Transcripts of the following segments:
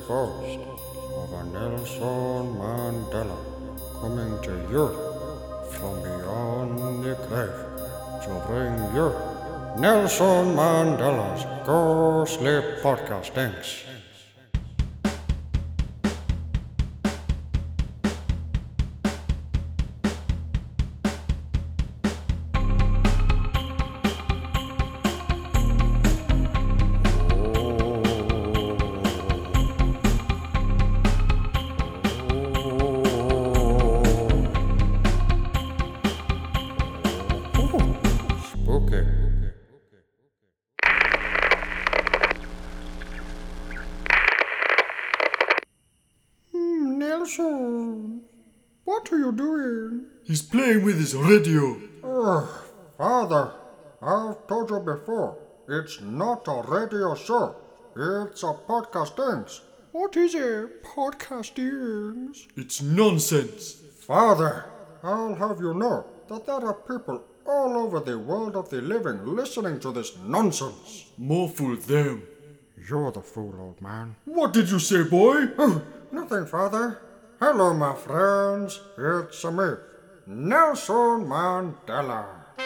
ghost of a Nelson Mandela coming to you from beyond the grave to bring you Nelson Mandela's ghostly podcastings. Spooky. Nelson, what are you doing? He's playing with his radio. Father, I've told you before, it's not a radio show, it's a podcastings. What is it, podcastings? It's nonsense. Father, I'll have you know that there are people all over the world of the living listening to this nonsense. More fool them. You're the fool, old man. What did you say, boy? Nothing, Father. Hello, my friends. It's me, Nelson Mandela.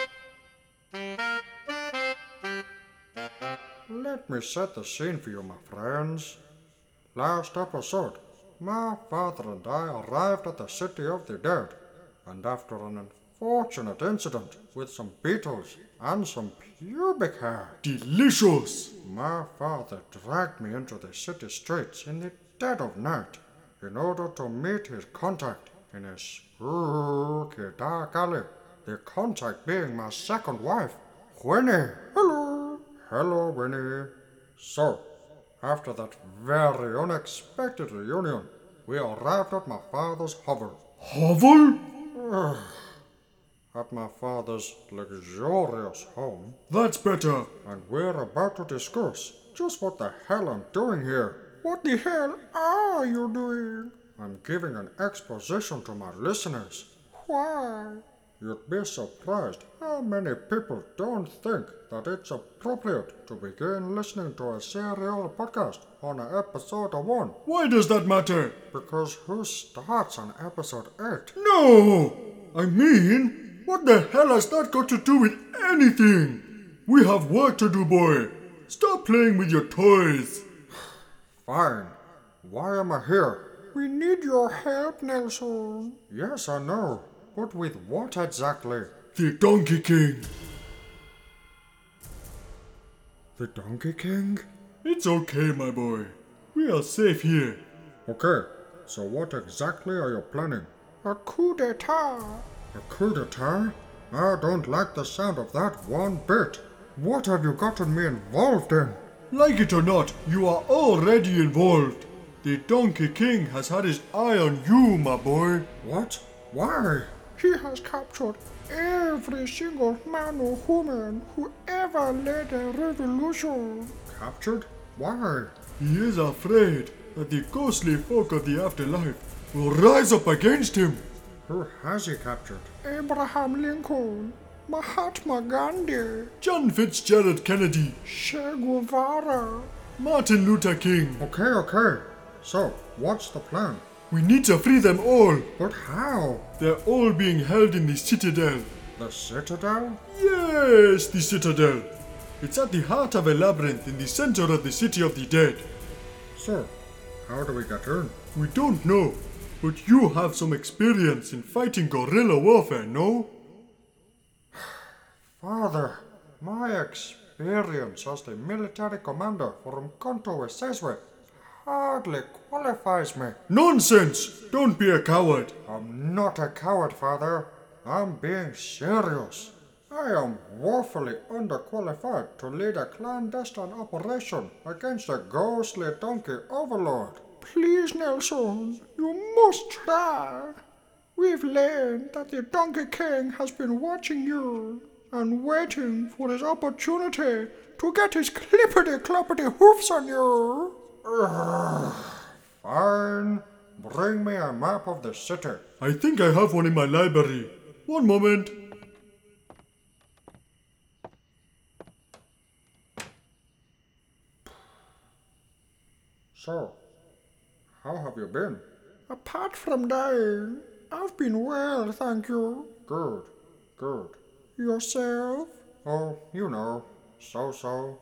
Let me set the scene for you, my friends. Last episode, my father and I arrived at the city of the dead, and after an unfortunate incident with some beetles and some pubic hair, Delicious. my father dragged me into the city streets in the dead of night in order to meet his contact in a spooky dark alley. The contact being my second wife, Winnie. Hello. Hello, Winnie. So, after that very unexpected reunion, we arrived at my father's hovel. Hovel? At my father's luxurious home, That's better. and we're about to discuss just what the hell I'm doing here. What the hell are you doing? I'm giving an exposition to my listeners. Why? You'd be surprised how many people don't think that it's appropriate to begin listening to a serial podcast on episode 1. Why does that matter? Because who starts on episode 8? No! I mean, what the hell has that got to do with anything? We have work to do, boy. Stop playing with your toys. Fine. Why am I here? We need your help, Nelson. Yes, I know. But with what exactly? The Donkey King. The Donkey King? It's okay, my boy. We are safe here. Okay, so what exactly are you planning? A coup d'etat. A coup d'etat? I don't like the sound of that one bit. What have you gotten me involved in? Like it or not, you are already involved. The Donkey King has had his eye on you, my boy. What? Why? He has captured every single man or woman who ever led a revolution. Captured? Why? He is afraid that the ghostly folk of the afterlife will rise up against him. Who has he captured? Abraham Lincoln, Mahatma Gandhi, John Fitzgerald Kennedy, Che Guevara. Martin Luther King. Okay. So, what's the plan? We need to free them all. But how? They're all being held in the Citadel. The Citadel? Yes, the Citadel. It's at the heart of a labyrinth in the center of the City of the Dead. So, how do we get in? We don't know, but you have some experience in fighting guerrilla warfare, no? Father, my experience as the military commander from Konto Eseswe hardly qualifies me. Nonsense! Don't be a coward. I'm not a coward, Father. I'm being serious. I am woefully underqualified to lead a clandestine operation against a ghostly donkey overlord. Please, Nelson, you must try. We've learned that the Donkey King has been watching you and waiting for his opportunity to get his clippity-cloppity hoofs on you. Fine. Bring me a map of the city. I think I have one in my library. One moment. So, how have you been? Apart from dying, I've been well, thank you. Good, good. Yourself? Oh, you know, so.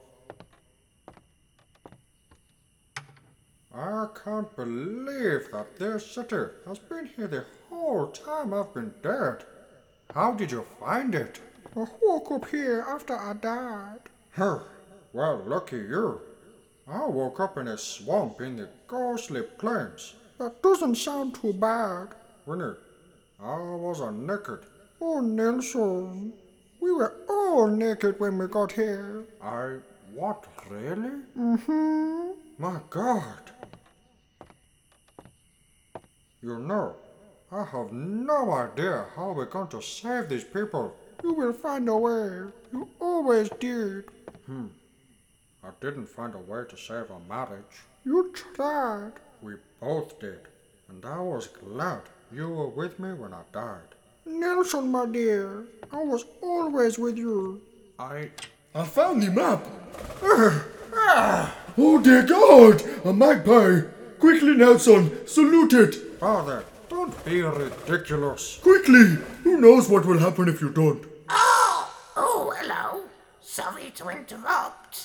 I can't believe that this city has been here the whole time I've been dead. How did you find it? I woke up here after I died. Huh, well, lucky you. I woke up in a swamp in the ghostly plains. That doesn't sound too bad. Winnie, I wasn't naked. Oh, Nelson, we were all naked when we got here. What, really? Mm-hmm. My God. You know, I have no idea how we're going to save these people. You will find a way. You always did. I didn't find a way to save our marriage. You tried. We both did. And I was glad you were with me when I died. Nelson, my dear, I was always with you. I found the map. Oh dear God! A magpie! Quickly, Nelson, salute it! Father, don't be ridiculous. Quickly! Who knows what will happen if you don't? Oh, hello. Sorry to interrupt.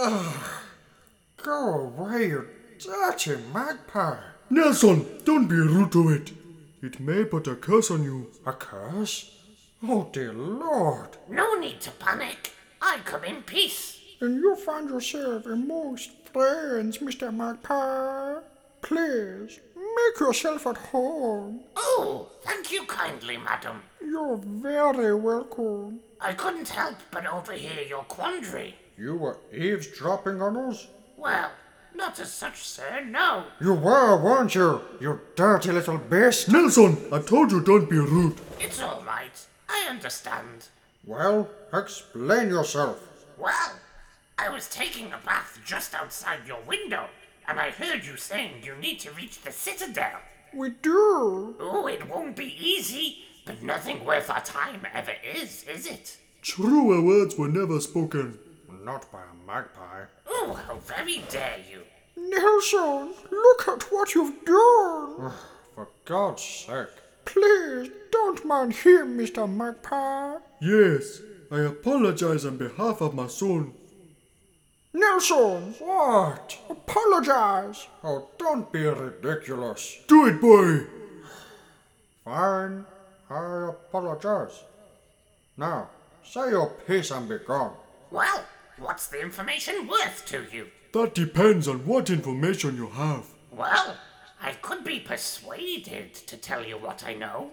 Go away, you dirty magpie. Nelson, don't be rude to it. It may put a curse on you. A curse? Oh, dear Lord. No need to panic. I come in peace. And you find yourself amongst friends, Mr. Magpie. Please, make yourself at home. Oh, thank you kindly, madam. You're very welcome. I couldn't help but overhear your quandary. You were eavesdropping on us? Well, not as such, sir, no. You were, weren't you? You dirty little beast. Nelson, I told you don't be rude. It's all right. I understand. Well, explain yourself. Well, I was taking a bath just outside your window, and I heard you saying you need to reach the citadel. We do. Oh, it won't be easy, but nothing worth our time ever is it? Truer words were never spoken. Not by a magpie. Oh, how very dare you! Nelson, look at what you've done. For God's sake. Please, don't mind him, Mr. Magpie. Yes, I apologize on behalf of my son. Nelson, What? apologize. Oh, don't be ridiculous. Do it, boy! Fine, I apologize. Now, say your piece and be gone. Well, what's the information worth to you? That depends on what information you have. Well, I could be persuaded to tell you what I know.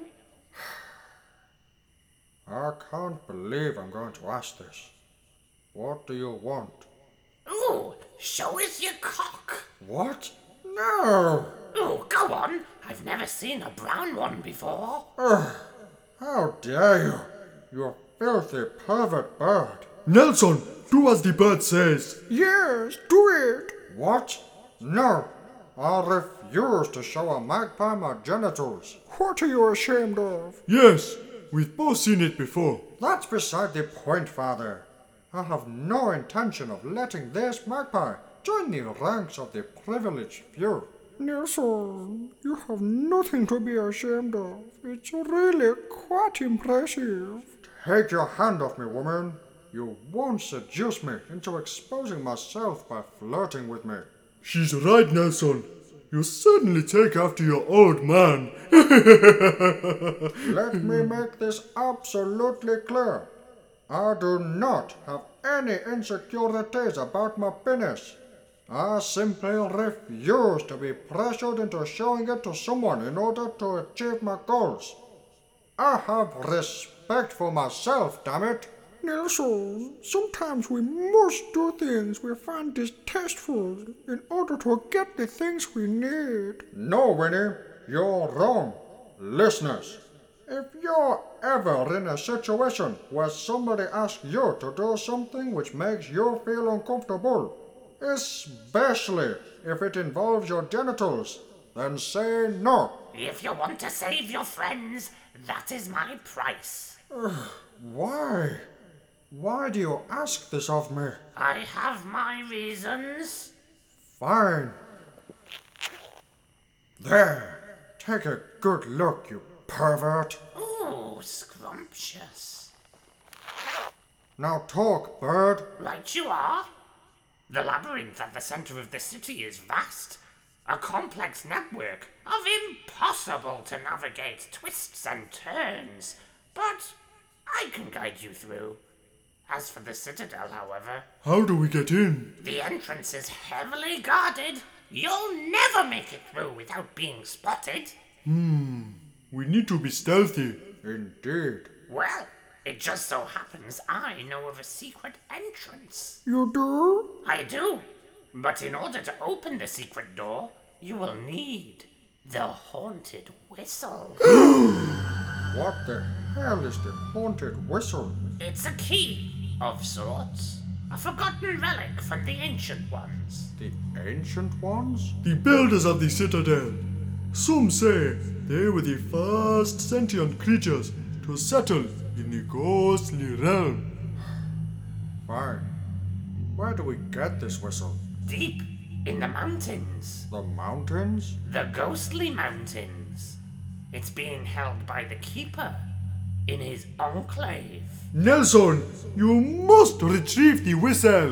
I can't believe I'm going to ask this. What do you want? Ooh, show us your cock. What? No! Ooh, go on. I've never seen a brown one before. How dare you? You filthy pervert bird. Nelson, do as the bird says. Yes, do it. What? No! I refuse to show a magpie my genitals. What are you ashamed of? Yes, we've both seen it before. That's beside the point, Father. I have no intention of letting this magpie join the ranks of the privileged few. Nelson, you have nothing to be ashamed of. It's really quite impressive. Take your hand off me, woman. You won't seduce me into exposing myself by flirting with me. She's right, Nelson. You certainly take after your old man. Let me make this absolutely clear. I do not have any insecurities about my penis. I simply refuse to be pressured into showing it to someone in order to achieve my goals. I have respect for myself, damn it. Nelson, sometimes we must do things we find distasteful in order to get the things we need. No, Winnie, you're wrong. Listeners, if you're ever in a situation where somebody asks you to do something which makes you feel uncomfortable, especially if it involves your genitals, then say no. If you want to save your friends, that is my price. Why? Why do you ask this of me? I have my reasons. Fine. There, take a good look, you pervert. Ooh, scrumptious. Now talk, bird. Right you are. The labyrinth at the center of the city is vast. A complex network of impossible to navigate twists and turns. But I can guide you through. As for the citadel, however, How do we get in? the entrance is heavily guarded. You'll never make it through without being spotted. We need to be stealthy. Indeed. Well, it just so happens I know of a secret entrance. You do? I do. But in order to open the secret door, you will need the haunted whistle. What the hell is the haunted whistle? It's a key of sorts. A forgotten relic from the ancient ones. The ancient ones? The builders of the citadel. Some say they were the first sentient creatures to settle in the ghostly realm. Fine. Where do we get this whistle? Deep in the mountains. The mountains? The ghostly mountains. It's being held by the keeper in his enclave. Nelson, you must retrieve the whistle.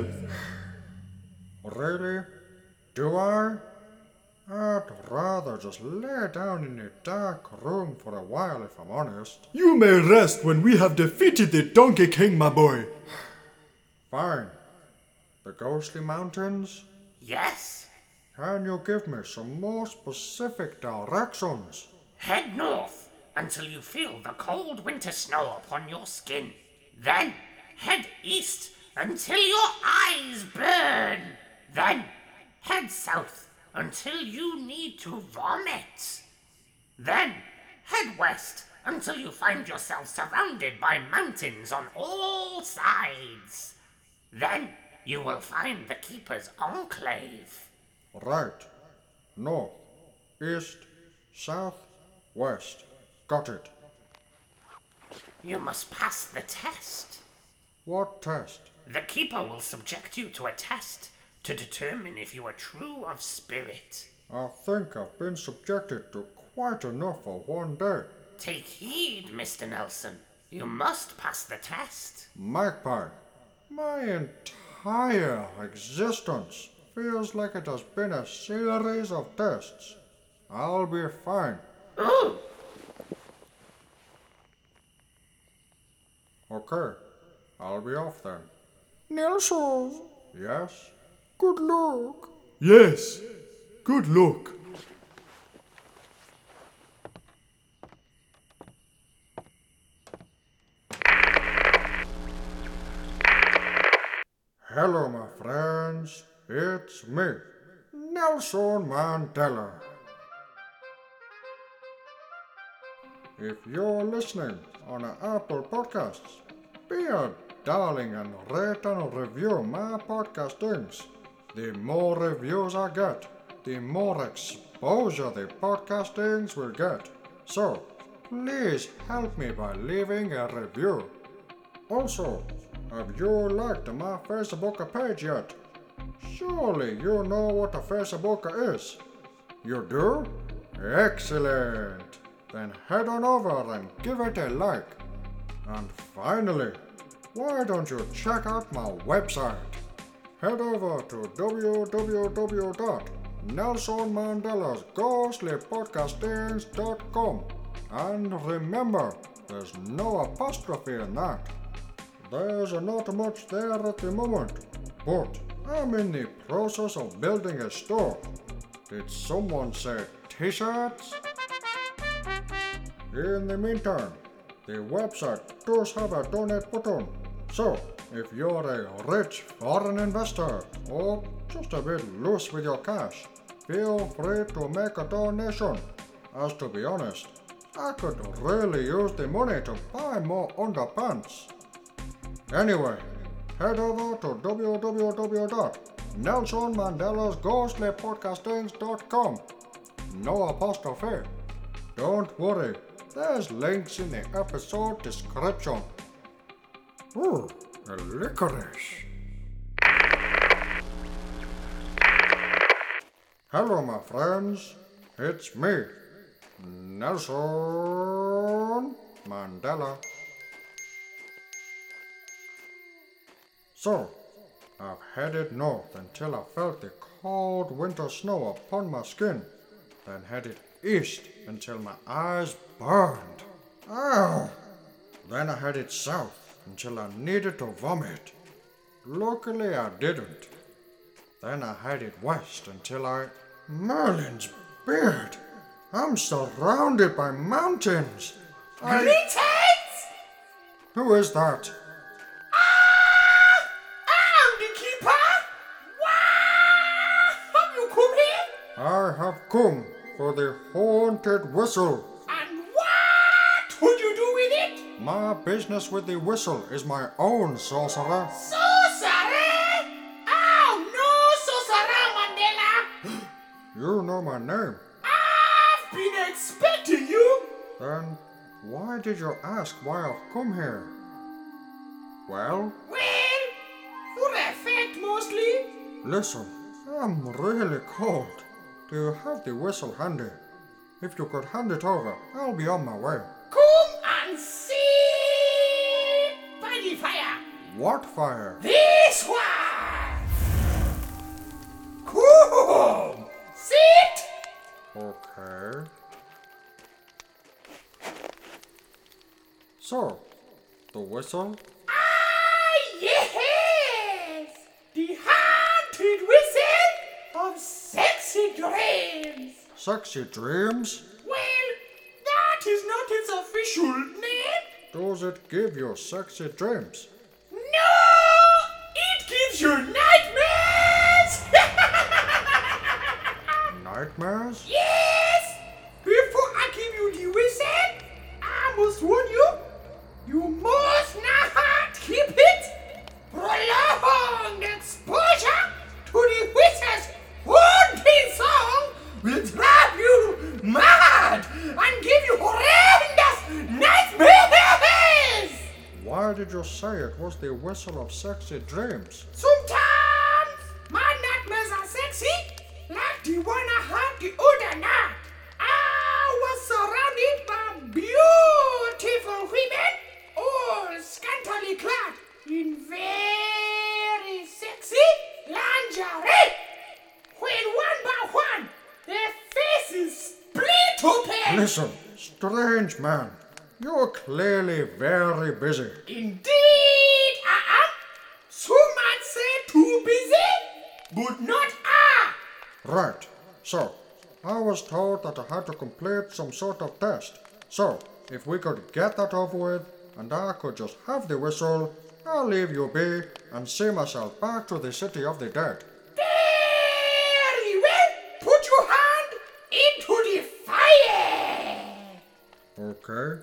Really? Do I? I'd rather just lay down in a dark room for a while, if I'm honest. You may rest when we have defeated the Donkey King, my boy. Fine. The ghostly mountains? Yes. Can you give me some more specific directions? Head north until you feel the cold winter snow upon your skin. Then head east until your eyes burn. Then head south until you need to vomit. Then head west until you find yourself surrounded by mountains on all sides. Then you will find the keeper's enclave. Right. North, east, south, west. Got it. You must pass the test. What test? The keeper will subject you to a test to determine if you are true of spirit. I think I've been subjected to quite enough for one day. Take heed, Mr. Nelson. You must pass the test. Magpie, my entire existence feels like it has been a series of tests. I'll be fine. Ooh! Okay, I'll be off then. Nelson, Yes? good luck. Yes, good luck. Hello, my friends. It's me, Nelson Mandela. If you're listening on Apple Podcasts, be a darling and rate and review my podcastings. The more reviews I get, the more exposure the podcastings will get. So, please help me by leaving a review. Also, have you liked my Facebook page yet? Surely you know what a Facebook is. You do? Excellent! Then head on over and give it a like. And finally, why don't you check out my website? Head over to www.nelsonmandelasghostlypodcastings.com and remember, there's no apostrophe in that. There's not much there at the moment, but I'm in the process of building a store. Did someone say t-shirts? In the meantime, the website does have a donate button. So, if you're a rich foreign investor or just a bit loose with your cash, feel free to make a donation. As to be honest, I could really use the money to buy more underpants. Anyway, head over to www.nelsonmandelasghostlypodcastings.com. No apostrophe. Don't worry, there's links in the episode description. Ooh, a licorice. Hello, my friends. it's me, Nelson Mandela. So, I've headed north until I felt the cold winter snow upon my skin, then headed east until my eyes burned. Ow! Then I headed south until I needed to vomit. Luckily I didn't. Then I headed west until Merlin's beard! I'm surrounded by mountains! Greetings! Who is that? I'm the keeper! Why have you come here? I have come for the haunted whistle. And what would you do with it? My business with the whistle is my own, sorcerer. Sorcerer! Oh, no, Sorcerer Mandela! You know my name. I've been expecting you! Then why did you ask why I've come here? Well, Well, for effect mostly. listen, I'm really cold. Do you have the whistle handy? If you could hand it over, I'll be on my way. Come and sit by the fire. What fire? This one! Come! Sit! Okay. So, the whistle? Ah, yes! The haunted whistle of sexy dreams. Sexy dreams? Well, that is not its official name. Does it give you sexy dreams? No! It gives you nightmares! Nightmares? Yes! Before I give you the whistle, I must warn you. You must not keep it. Prolonged exposure to the whistle's haunting song will drive you mad and give you horrendous nightmares. Why did you say it was the whistle of sexy dreams? Sometimes my nightmares are sexy, like the one I had the other night. I was surrounded by beautiful women, all scantily clad in very sexy lingerie. When one by one, their faces split open. Listen, strange man, you're clearly very busy. Indeed, I am. Some might say too busy, but not I. Right, so, I was told that I had to complete some sort of test. So, if we could get that over with, and I could just have the whistle, I'll leave you be and see myself back to the city of the dead. Very well. Put your hand into the fire. Okay?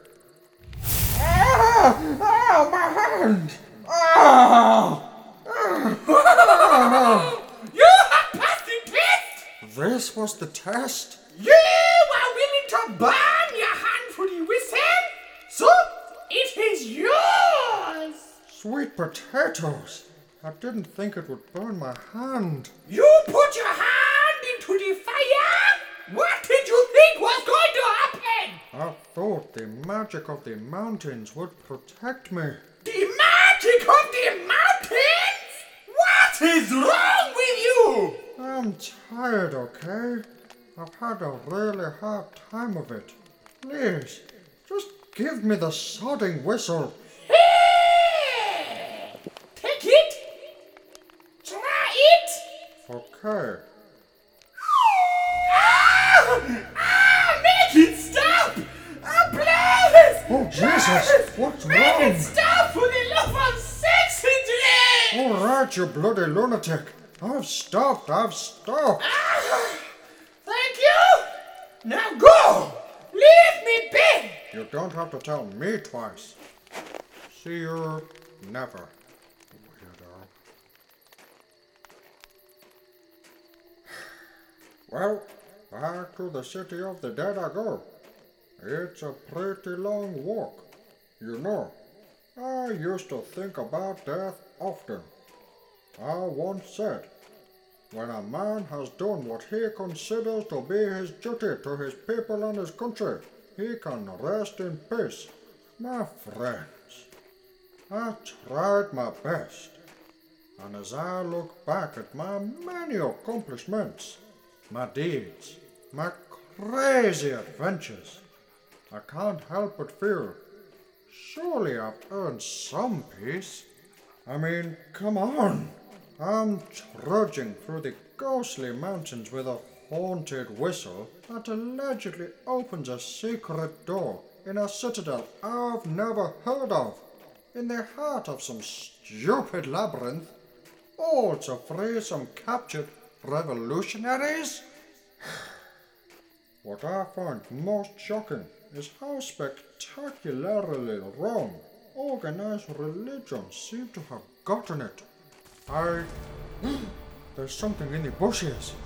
Ah, my hand! You have passed the test. This was the test? You are willing to burn your hand for the whistle, so it is yours. Sweet potatoes! I didn't think it would burn my hand. You put your hand into the fire. What did you think was going to happen? I thought the magic of the mountains would protect me. The magic of the mountains? What is wrong with you? I'm tired, okay? I've had a really hard time of it. Please, just give me the sodding whistle. Hey! Take it. Try it. Okay. Make it stop! Please! Oh, Jesus! What's Make wrong? it stop for the love of sexy dreams! All right, you bloody lunatic. I've stopped. Thank you! Now go! Leave me be! You don't have to tell me twice. See you never, weirdo. Well, back to the city of the dead I go. It's a pretty long walk. You know, I used to think about death often. I once said, When a man has done what he considers to be his duty to his people and his country, he can rest in peace. My friends, I tried my best, and as I look back at my many accomplishments, my deeds, my crazy adventures, I can't help but feel, surely I've earned some peace. I mean, come on! I'm trudging through the ghostly mountains with a haunted whistle that allegedly opens a secret door in a citadel I've never heard of, in the heart of some stupid labyrinth, all to free some captured revolutionaries? What I find most shocking is how spectacularly wrong organized religion seems to have gotten it. There's something in the bushes.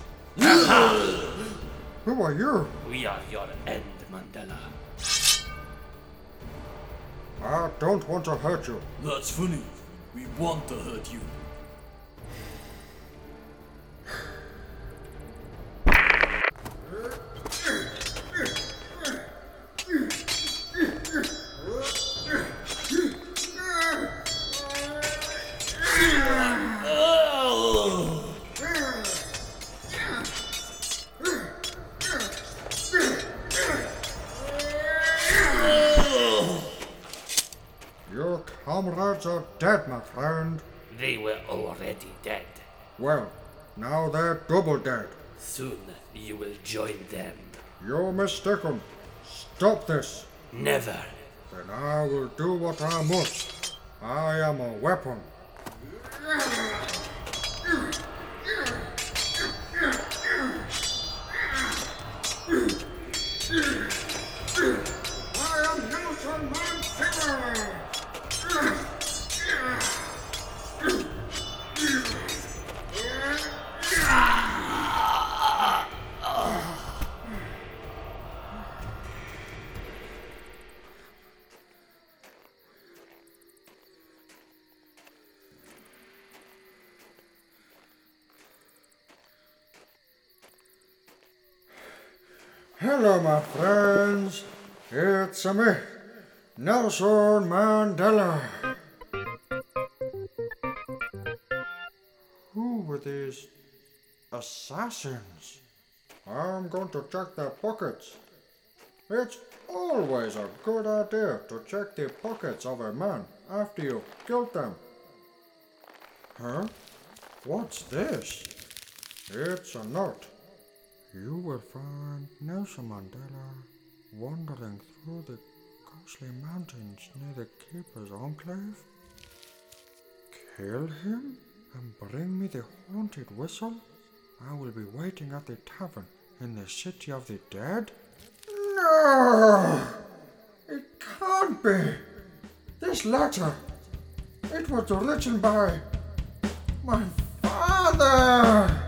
Who are you? We are your end, Mandela. I don't want to hurt you. That's funny. We want to hurt you. Your comrades are dead, my friend. They were already dead. Well, now they're double dead. Soon you will join them. You're mistaken. Stop this. Never. Then I will do what I must. I am a weapon. I am Nelson Mandela. Hello, my friends. It's me, Nelson Mandela. Who were these assassins? I'm going to check their pockets. It's always a good idea to check the pockets of a man after you've killed them. Huh? What's this? It's a note. You will find Nelson Mandela wandering through the ghostly mountains near the Keeper's Enclave. Kill him and bring me the haunted whistle? I will be waiting at the tavern in the city of the dead? No! It can't be! This letter! It was written by my father!